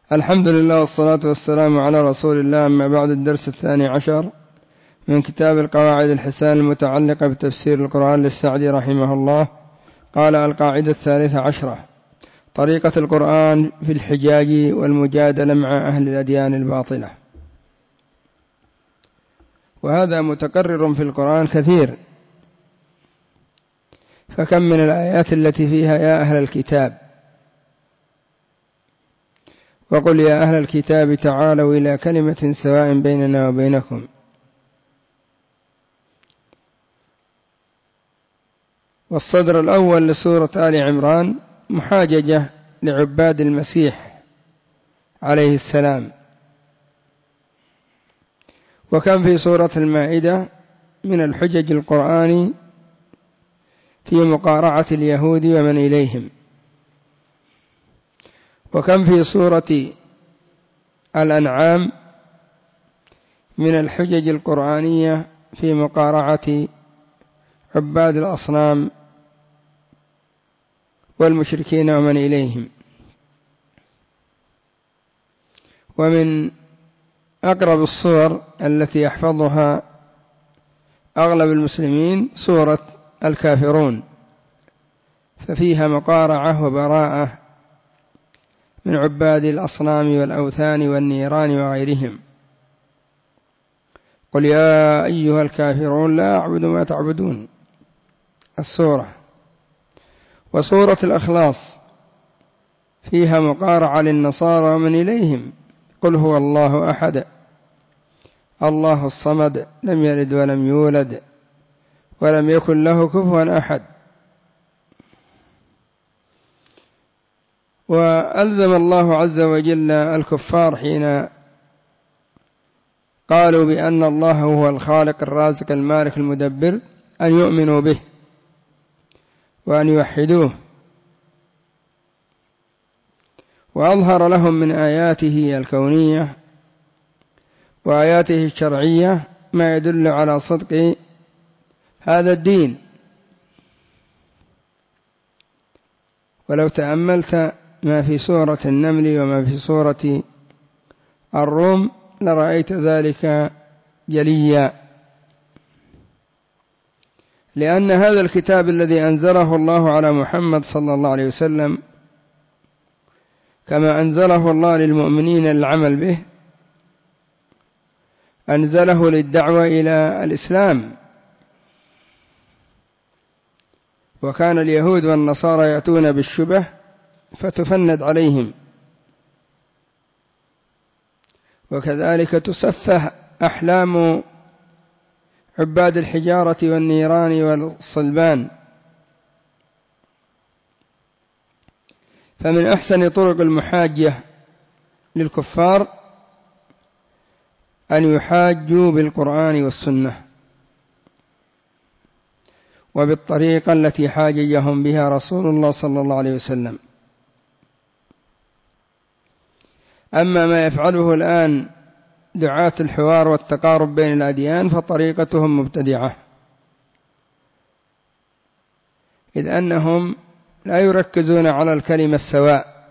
الحمد لله والصلاة والسلام على رسول الله. أما بعد، الدرس 12 من كتاب القواعد الحسان المتعلقة بتفسير القرآن للسعدي رحمه الله. قال: القاعدة 13: طريقة القرآن في الحجاج والمجادلة مع أهل الأديان الباطلة. وهذا متكرر في القرآن كثير، فكم من الآيات التي فيها يا أهل الكتاب، وقل يا أهل الكتاب تعالوا إلى كلمة سواء بيننا وبينكم. والصدر الأول لسورة آل عمران محاججة لعباد المسيح عليه السلام. وكم في سورة المائدة من الحجج القرآن في مقارعة اليهود ومن إليهم. وكم في سورة الأنعام من الحجج القرآنية في مقارعة عباد الأصنام والمشركين ومن إليهم. ومن أقرب الصور التي يحفظها أغلب المسلمين سورة الكافرون، ففيها مقارعة وبراءة من عباد الأصنام والأوثان والنيران وغيرهم. قل يا أيها الكافرون لا أعبد ما تعبدون السورة. وسورة الإخلاص فيها مقارعة للنصارى ومن إليهم. قل هو الله أحد الله الصمد لم يلد ولم يولد ولم يكن له كفوا أحد. وألزم الله عز وجل الكفار حين قالوا بأن الله هو الخالق الرازق المالك المدبر أن يؤمنوا به وأن يوحدوه. وأظهر لهم من آياته الكونية وآياته الشرعية ما يدل على صدق هذا الدين. ولو تأملت ما في سورة النمل وما في سورة الروم لرأيت ذلك جليا، لأن هذا الكتاب الذي أنزله الله على محمد صلى الله عليه وسلم كما أنزله الله للمؤمنين للعمل به، أنزله للدعوة إلى الإسلام. وكان اليهود والنصارى يأتون بالشبه فتفند عليهم، وكذلك تسفه أحلام عباد الحجارة والنيران والصلبان. فمن أحسن طرق المحاجة للكفار أن يحاجوا بالقرآن والسنة وبالطريقة التي حاججهم بها رسول الله صلى الله عليه وسلم. أما ما يفعله الآن دعاة الحوار والتقارب بين الأديان فطريقتهم مبتدعة، إذ أنهم لا يركزون على الكلمة السواء.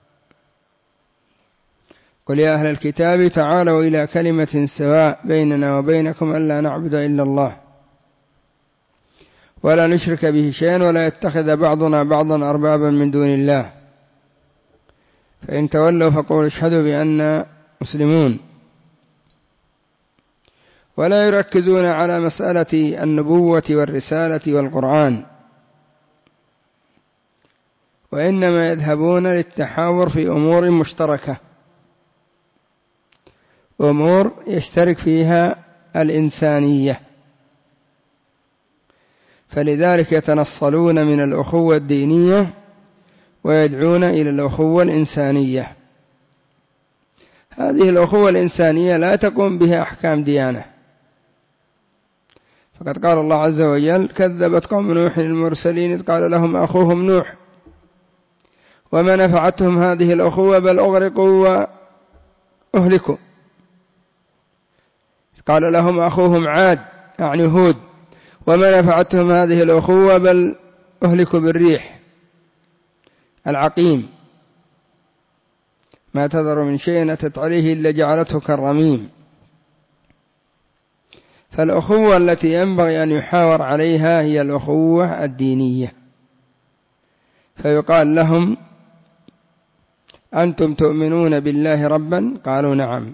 قل يا أهل الكتاب تعالوا إلى كلمة سواء بيننا وبينكم ألا نعبد إلا الله ولا نشرك به شيئا ولا يتخذ بعضنا بعضا أربابا من دون الله فإن تولوا فقولوا اشهدوا بأننا مسلمون. ولا يركزون على مسألة النبوة والرسالة والقرآن، وإنما يذهبون للتحاور في أمور مشتركة، أمور يشترك فيها الإنسانية. فلذلك يتنصلون من الأخوة الدينية ويدعون إلى الأخوة الإنسانية. هذه الأخوة الإنسانية لا تقوم بها أحكام ديانة. فقد قال الله عز وجل: كذبت قوم نوح المرسلين إذ قال لهم أخوهم نوح وما نفعتهم هذه الأخوة بل أغرقوا وأهلكوا. قال لهم أخوهم عاد يعني هود وما نفعتهم هذه الأخوة بل أهلكوا بالريح العقيم. ما تذر من شيء أتت عليه إلا جعلته كالرميم. فالأخوة التي ينبغي أن يحاور عليها هي الأخوة الدينية، فيقال لهم: أنتم تؤمنون بالله ربا؟ قالوا: نعم.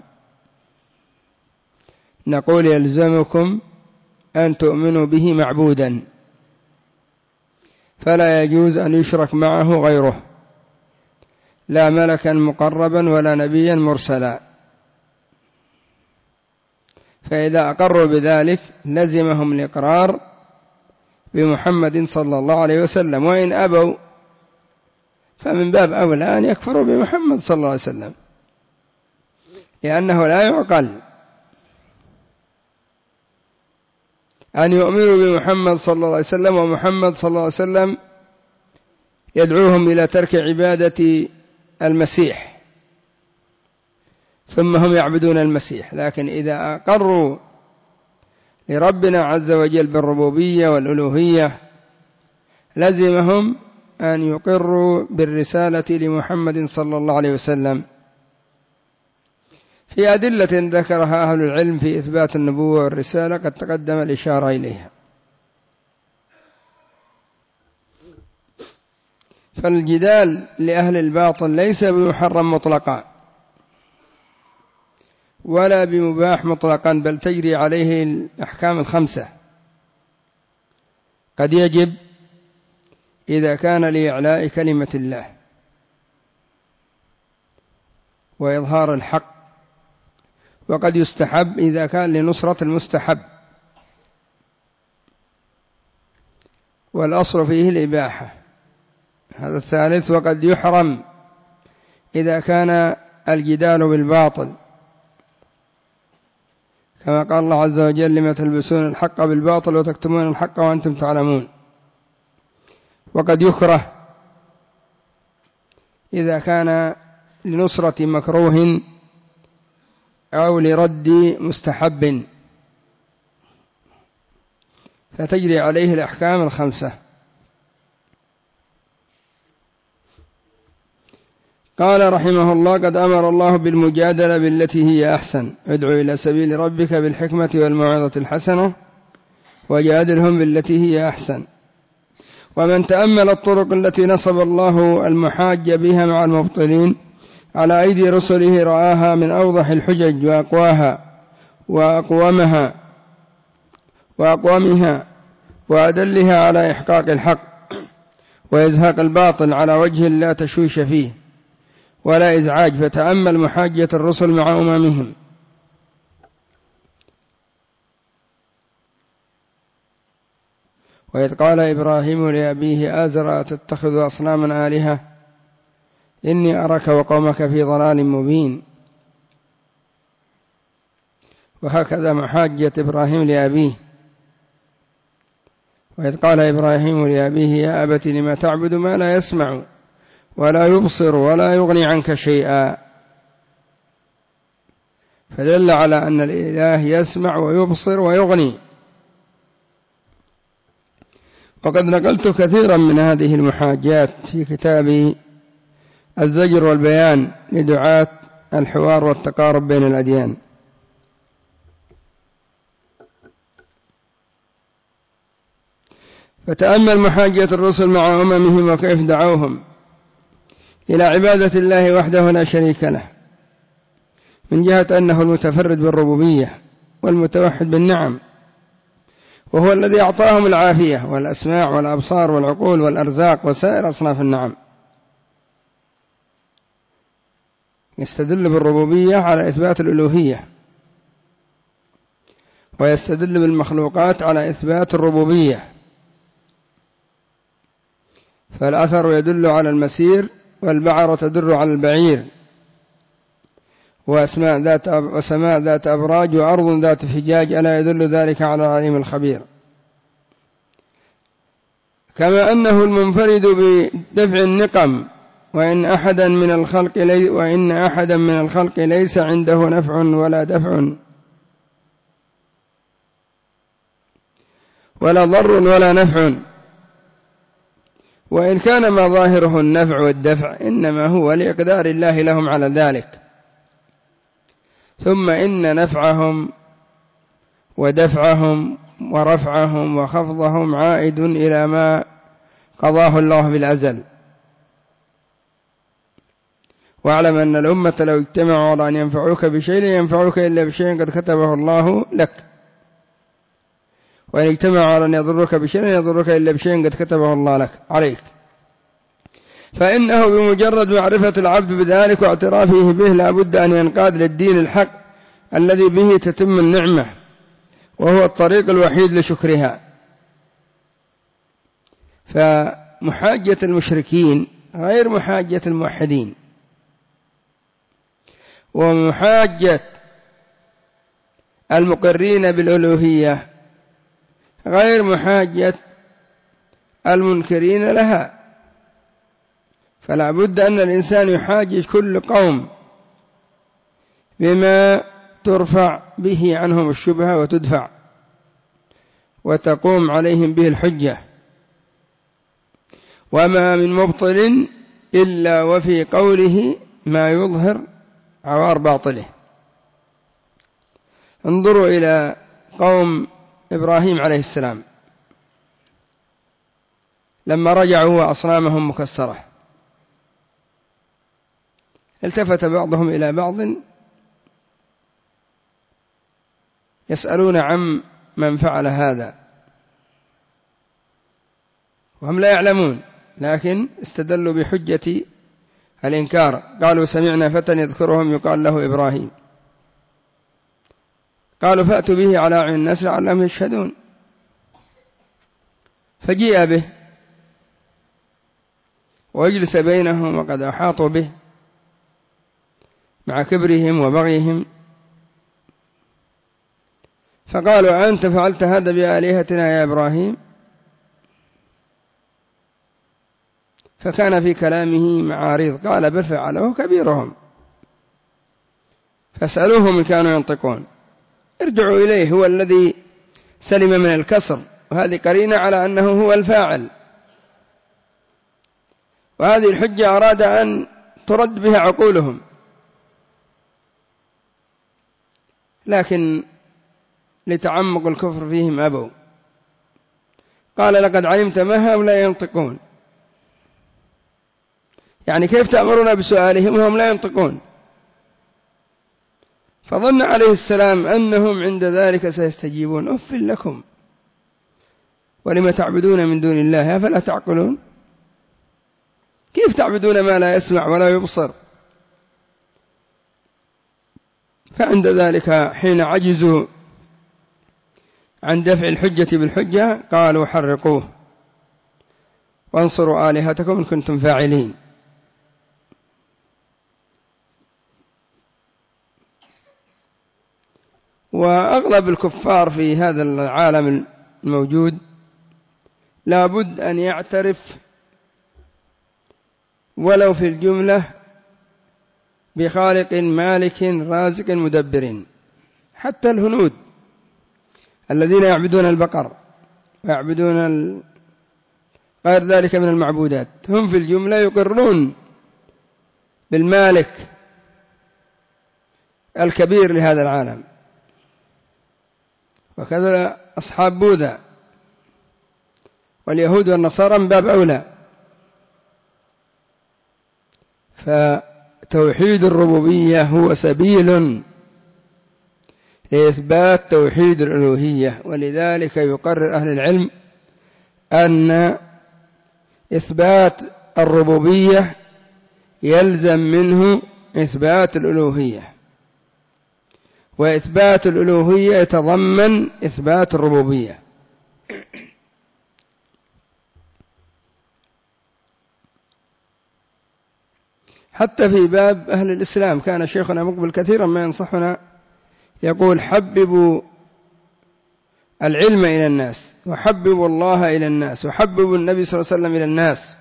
نقول: يلزمكم أن تؤمنوا به معبودا، فلا يجوز أن يشرك معه غيره، لا ملكا مقربا ولا نبيا مرسلا. فإذا أقروا بذلك لزمهم الإقرار بمحمد صلى الله عليه وسلم، وإن أبوا فمن باب أولى أن يكفروا بمحمد صلى الله عليه وسلم، لأنه لا يعقل أن يؤمنوا بمحمد صلى الله عليه وسلم ومحمد صلى الله عليه وسلم يدعوهم إلى ترك عبادة المسيح ثم هم يعبدون المسيح. لكن إذا أقروا لربنا عز وجل بالربوبية والألوهية لزمهم أن يقروا بالرسالة لمحمد صلى الله عليه وسلم. في أدلة ذكرها أهل العلم في إثبات النبوة والرسالة قد تقدم الإشارة إليها. فالجدال لأهل الباطل ليس بمحرم مطلقا ولا بمباح مطلقا، بل تجري عليه الأحكام الخمسة. قد يجب إذا كان لإعلاء كلمة الله وإظهار الحق، وقد يستحب إذا كان لنصرة المستحب، والأصل فيه الإباحة. هذا الثالث. وقد يحرم إذا كان الجدال بالباطل، كما قال الله عز وجل: لما تلبسون الحق بالباطل وتكتمون الحق وأنتم تعلمون. وقد يكره إذا كان لنصرة مكروه أو لرد مستحب، فتجري عليه الأحكام الخمسة. قال رحمه الله: قد أمر الله بالمجادلة بالتي هي أحسن، ادعو إلى سبيل ربك بالحكمة والموعظة الحسنة وجادلهم بالتي هي أحسن. ومن تأمل الطرق التي نصب الله المحاج بها مع المبطلين على أيدي رسله رآها من أوضح الحجج وأقواها وأقومها وأدلها على إحقاق الحق وإزهاق الباطل على وجه لا تشويش فيه ولا إزعاج. فتأمل محاجة الرسل مع أممهم، وإذ قال إبراهيم لأبيه آزر أتتخذ أصناما آلهة إني أراك وقومك في ضلال مبين. وهكذا محاجة إبراهيم لأبيه، وإذ قال إبراهيم لأبيه يا أبت لما تعبد ما لا يسمع ولا يبصر ولا يغني عنك شيئا. فدل على أن الإله يسمع ويبصر ويغني. وقد نقلت كثيرا من هذه المحاجات في كتابي الزجر والبيان لدعاة الحوار والتقارب بين الأديان. فتأمل محاجة الرسل مع أممهم وكيف دعوهم إلى عبادة الله وحده لا شريك له، من جهة أنه المتفرد بالربوبية والمتوحد بالنعم، وهو الذي أعطاهم العافية والأسماع والأبصار والعقول والأرزاق وسائر أصناف النعم. يستدل بالربوبية على إثبات الألوهية، ويستدل بالمخلوقات على إثبات الربوبية. فالأثر يدل على المسير، والبعرة تدل على البعير، وسماء ذات أبراج وأرض ذات فجاج، ألا يدل ذلك على العليم الخبير. كما أنه المنفرد بدفع النقم، وإن أحدا من الخلق ليس عنده نفع ولا دفع ولا ضر ولا نفع، وإن كان ما ظاهره النفع والدفع إنما هو لإقدار الله لهم على ذلك. ثم إن نفعهم ودفعهم ورفعهم وخفضهم عائد إلى ما قضاه الله بالأزل. واعلم أن الأمة لو اجتمعوا على أن ينفعوك بشيء لن ينفعوك إلا بشيء قد كتبه الله لك، وإن اجتمعوا على أن يضرك بشيء لن يضرك إلا بشيء قد كتبه الله لك عليك. فإنه بمجرد معرفة العبد بذلك واعترافه به لا بد أن ينقاد للدين الحق الذي به تتم النعمة، وهو الطريق الوحيد لشكرها. فمحاجة المشركين غير محاجة الموحدين، ومحاجة المقرين بالألوهية غير محاجة المنكرين لها. فلا بد أن الإنسان يحاجج كل قوم بما ترفع به عنهم الشبهة وتدفع وتقوم عليهم به الحجة. وما من مبطل إلا وفي قوله ما يظهر عوار باطله. انظروا إلى قوم إبراهيم عليه السلام لما رجعوا وأصنامهم مكسرة، التفت بعضهم إلى بعض يسألون عن من فعل هذا وهم لا يعلمون، لكن استدلوا بحجة الإنكار. قالوا سمعنا فتى يذكرهم يقال له إبراهيم. قالوا فأتوا به على أعين الناس لعلهم يشهدون. فجيء به ويجلس بينهم وقد أحاطوا به مع كبرهم وبغيهم، فقالوا أنت فعلت هذا بآلهتنا يا إبراهيم؟ فكان في كلامه معارض. قال بل فعله كبيرهم فاسألوهم إن كانوا ينطقون. ارجعوا إليه، هو الذي سلم من الكسر، وهذه قرينة على أنه هو الفاعل. وهذه الحجة أراد أن ترد بها عقولهم، لكن لتعمق الكفر فيهم أبوا. قال لقد علمت ما هؤلاء ينطقون، يعني كيف تأمرون بسؤالهم وهم لا ينطقون؟ فظن عليه السلام أنهم عند ذلك سيستجيبون. أف لكم ولم تعبدون من دون الله أفلا تعقلون؟ كيف تعبدون ما لا يسمع ولا يبصر؟ فعند ذلك حين عجزوا عن دفع الحجة بالحجة قالوا حرقوه وانصروا آلهتكم إن كنتم فاعلين. وأغلب الكفار في هذا العالم الموجود لابد أن يعترف ولو في الجملة بخالق مالك رازق مدبر. حتى الهنود الذين يعبدون البقر ويعبدون غير ذلك من المعبودات هم في الجملة يقرون بالمالك الكبير لهذا العالم، وكذا أصحاب بوذا واليهود والنصارى من باب أولى. فتوحيد الربوبية هو سبيل لإثبات توحيد الألوهية، ولذلك يقرر أهل العلم أن إثبات الربوبية يلزم منه إثبات الألوهية، وإثبات الألوهية يتضمن إثبات الربوبية. حتى في باب أهل الإسلام كان شيخنا مقبل كثيرا ما ينصحنا يقول حببوا العلم إلى الناس، وحببوا الله إلى الناس، وحببوا النبي صلى الله عليه وسلم إلى الناس،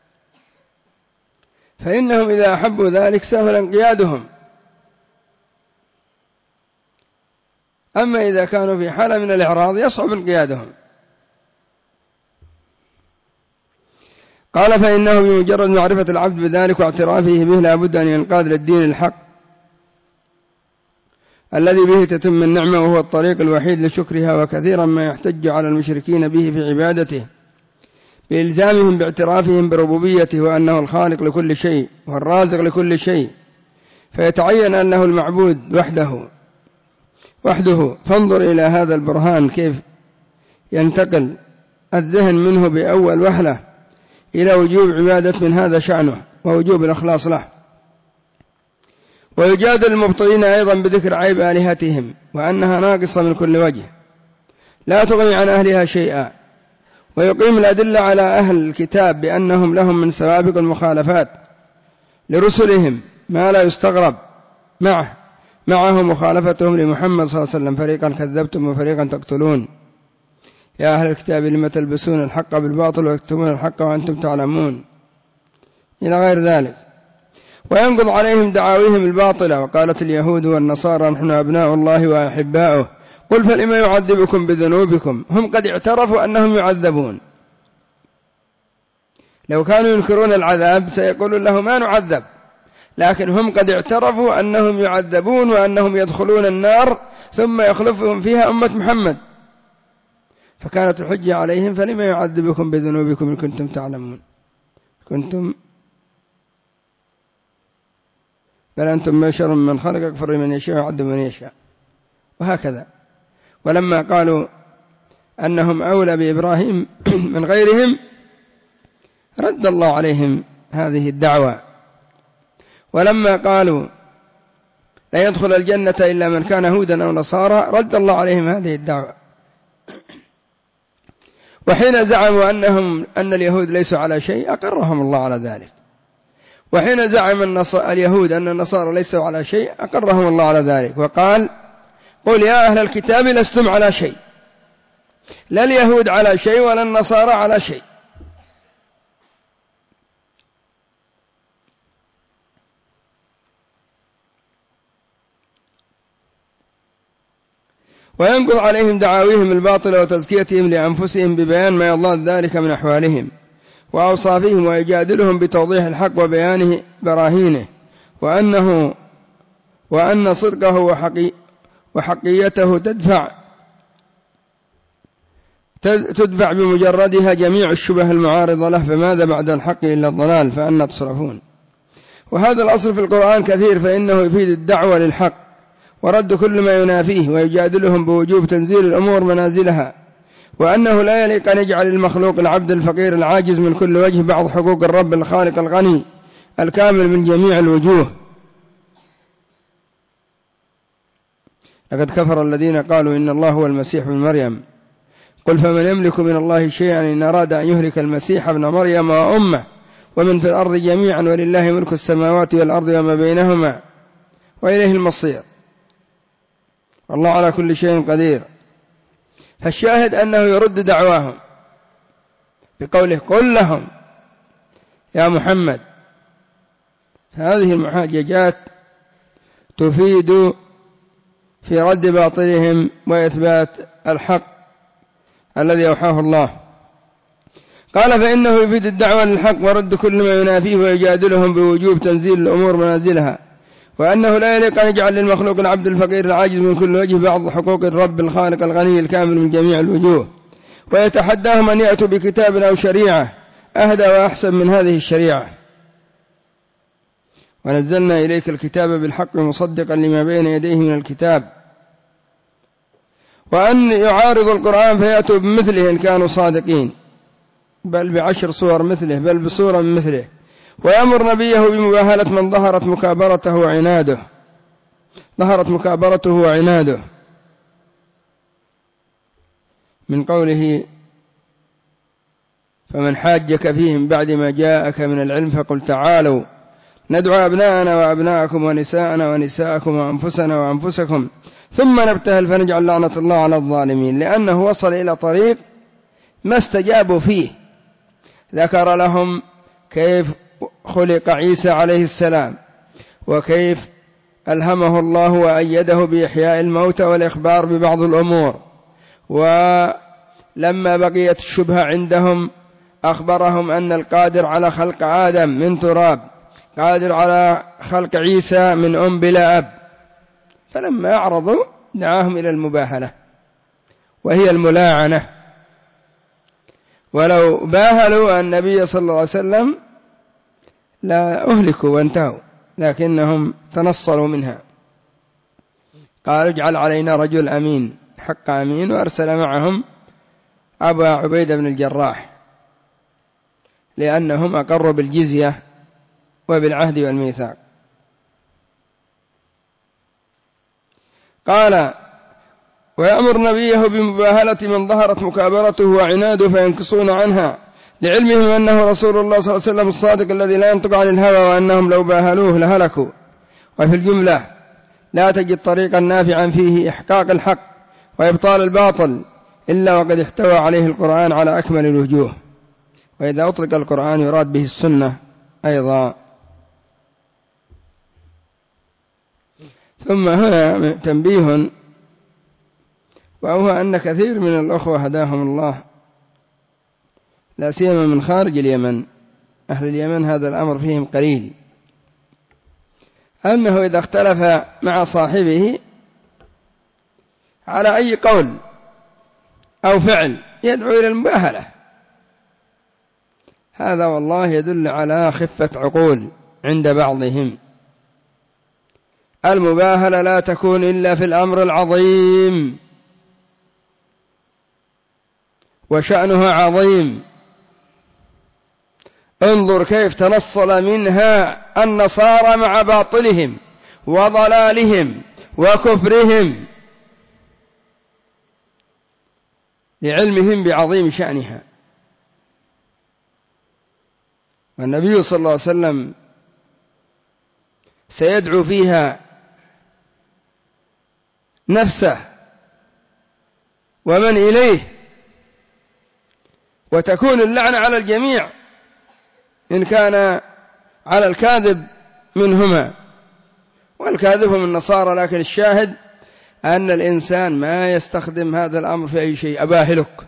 فإنهم إذا أحبوا ذلك سهل انقيادهم. أما إذا كانوا في حالة من الإعراض يصعب انقيادهم. قال فإنه بمجرد معرفة العبد بذلك واعترافه به لا بد أن ينقاد للدين الحق الذي به تتم النعمة، وهو الطريق الوحيد لشكرها. وكثيرا ما يحتج على المشركين به في عبادته بإلزامهم باعترافهم بربوبيته وأنه الخالق لكل شيء والرازق لكل شيء، فيتعين أنه المعبود وحده. فانظر إلى هذا البرهان كيف ينتقل الذهن منه بأول وهلة إلى وجوب عبادة من هذا شأنه ووجوب الإخلاص له. ويجادل المبطلين أيضا بذكر عيب آلهتهم وأنها ناقصة من كل وجه لا تغني عن أهلها شيئا، ويقيم الأدلة على أهل الكتاب بأنهم لهم من سوابق المخالفات لرسلهم ما لا يستغرب معه مخالفتهم لمحمد صلى الله عليه وسلم. فريقا كذبتم وفريقا تقتلون يا أهل الكتاب لم تلبسون الحق بالباطل وتكتمون الحق وأنتم تعلمون إلى غير ذلك. وينقض عليهم دعاويهم الباطلة. وقالت اليهود والنصارى نحن أبناء الله وأحباؤه قل فلما يعذبكم بذنوبكم هم قد اعترفوا أنهم يعذبون. لو كانوا ينكرون العذاب سيقولون له ما نعذب، لكن هم قد اعترفوا أنهم يعذبون وأنهم يدخلون النار ثم يخلفهم فيها أمة محمد، فكانت الحجة عليهم فلما يعذبكم بذنوبكم إن كنتم تعلمون بل أنتم بشر من خلق يغفر لمن يشاء ويعذب من يشاء. وهكذا. ولما قالوا أنهم أولى بإبراهيم من غيرهم رد الله عليهم هذه الدعوة. ولما قالوا لا يدخل الجنة إلا من كان هودا أو نصارى رد الله عليهم هذه الدعوة. وحين زعموا أن اليهود ليسوا على شيء أقرهم الله على ذلك، وحين زعم اليهود أن النصارى ليسوا على شيء أقرهم الله على ذلك، وقال قل يا أهل الكتاب لستم على شيء، لا اليهود على شيء ولا النصارى على شيء. وينقض عليهم دعاويهم الباطلة وتزكيتهم لأنفسهم ببيان ما يضاد ذلك من أحوالهم وأوصافهم، ويجادلهم بتوضيح الحق وبيانه براهينه، وأن صدقه وحقيته تدفع بمجردها جميع الشبه المعارضة له، فماذا بعد الحق إلا الضلال، فأنا تصرفون. وهذا الأصل في القرآن كثير، فإنه يفيد الدعوة للحق ورد كل ما ينافيه، ويجادلهم بوجوب تنزيل الأمور منازلها، وأنه لا يليق أن يجعل المخلوق العبد الفقير العاجز من كل وجه بعض حقوق الرب الخالق الغني الكامل من جميع الوجوه. لقد كفر الذين قالوا إن الله هو المسيح ابن مريم قل فمن يملك من الله شيئا إن أراد أن يهلك المسيح ابن مريم وأمه ومن في الأرض جميعا ولله ملك السماوات والأرض وما بينهما وإليه المصير والله على كل شيء قدير. فالشاهد أنه يرد دعواهم بقوله قل لهم يا محمد. هذه المحاججات تفيد في رد باطلهم وإثبات الحق الذي أوحاه الله. قال فإنه يفيد الدعوة للحق ورد كل ما ينافيه، ويجادلهم بوجوب تنزيل الأمور منازلها، وأنه لا يليق أن يجعل للمخلوق العبد الفقير العاجز من كل وجه بعض حقوق الرب الخالق الغني الكامل من جميع الوجوه، ويتحداهم أن يأتوا بكتاب أو شريعة أهدى وأحسن من هذه الشريعة. ونزلنا إليك الكتاب بالحق مصدقا لما بين يديه من الكتاب، وأن يعارض القرآن فيأتوا بمثله إن كانوا صادقين، بل بعشر صور مثله، بل بصورة من مثله، ويأمر نبيه بمباهلة من ظهرت مكابرته وعناده من قوله فمن حاجك فيهم بعد ما جاءك من العلم فقل تعالوا ندعو أبناءنا وأبناءكم ونساءنا ونساءكم وأنفسنا وأنفسكم ثم نبتهل فنجعل لعنة الله على الظالمين، لأنه وصل إلى طريق ما استجابوا فيه. ذكر لهم كيف خلق عيسى عليه السلام، وكيف ألهمه الله وأيده بإحياء الموتى والإخبار ببعض الأمور، ولما بقيت الشبهة عندهم أخبرهم أن القادر على خلق آدم من تراب قادر على خلق عيسى من أم بلا أب، فلما أعرضوا دعاهم إلى المباهلة وهي الملاعنة، ولو باهلوا النبي صلى الله عليه وسلم لا أهلكوا وانتهوا، لكنهم تنصلوا منها. قال اجعل علينا رجل أمين، حق أمين، وأرسل معهم أبا عبيدة بن الجراح لأنهم أقروا بالجزية وبالعهد والميثاق. قال ويأمر نبيه بمباهلة من ظهرت مكابرته وعناده فينكصون عنها، لعلمهم أنه رسول الله صلى الله عليه وسلم الصادق الذي لا ينطق عن الهوى، وأنهم لو باهلوه لهلكوا. وفي الجملة لا تجد طريقا نافعا فيه إحقاق الحق وإبطال الباطل إلا وقد احتوى عليه القرآن على أكمل الوجوه، وإذا أطلق القرآن يراد به السنة أيضا. ثم هنا تنبيه، وهو أن كثير من الأخوة هداهم الله لا سيما من خارج اليمن، أهل اليمن هذا الأمر فيهم قليل، أنه إذا اختلف مع صاحبه على أي قول أو فعل يدعو إلى المباهلة، هذا والله يدل على خفة عقول عند بعضهم. المباهلة لا تكون إلا في الأمر العظيم وشأنها عظيم. انظر كيف تنصل منها النصارى مع باطلهم وضلالهم وكفرهم لعلمهم بعظيم شأنها. والنبي صلى الله عليه وسلم سيدعو فيها نفسه ومن إليه، وتكون اللعنة على الجميع إن كان على الكاذب منهما، والكاذب هم النصارى. لكن الشاهد أن الإنسان ما يستخدم هذا الأمر في أي شيء. أباهلك،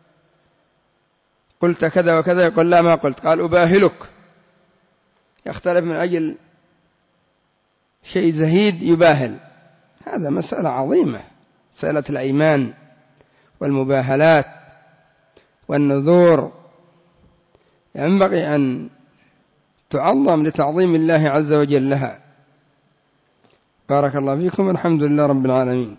قلت كذا وكذا، يقول لا ما قلت، قال أباهلك، يختلف من أجل شيء زهيد يباهل. هذا مسألة عظيمة، مسألة الأيمان والمباهلات والنذور ينبغي أن تعظم لتعظيم الله عز وجل لها. بارك الله فيكم، والحمد لله رب العالمين.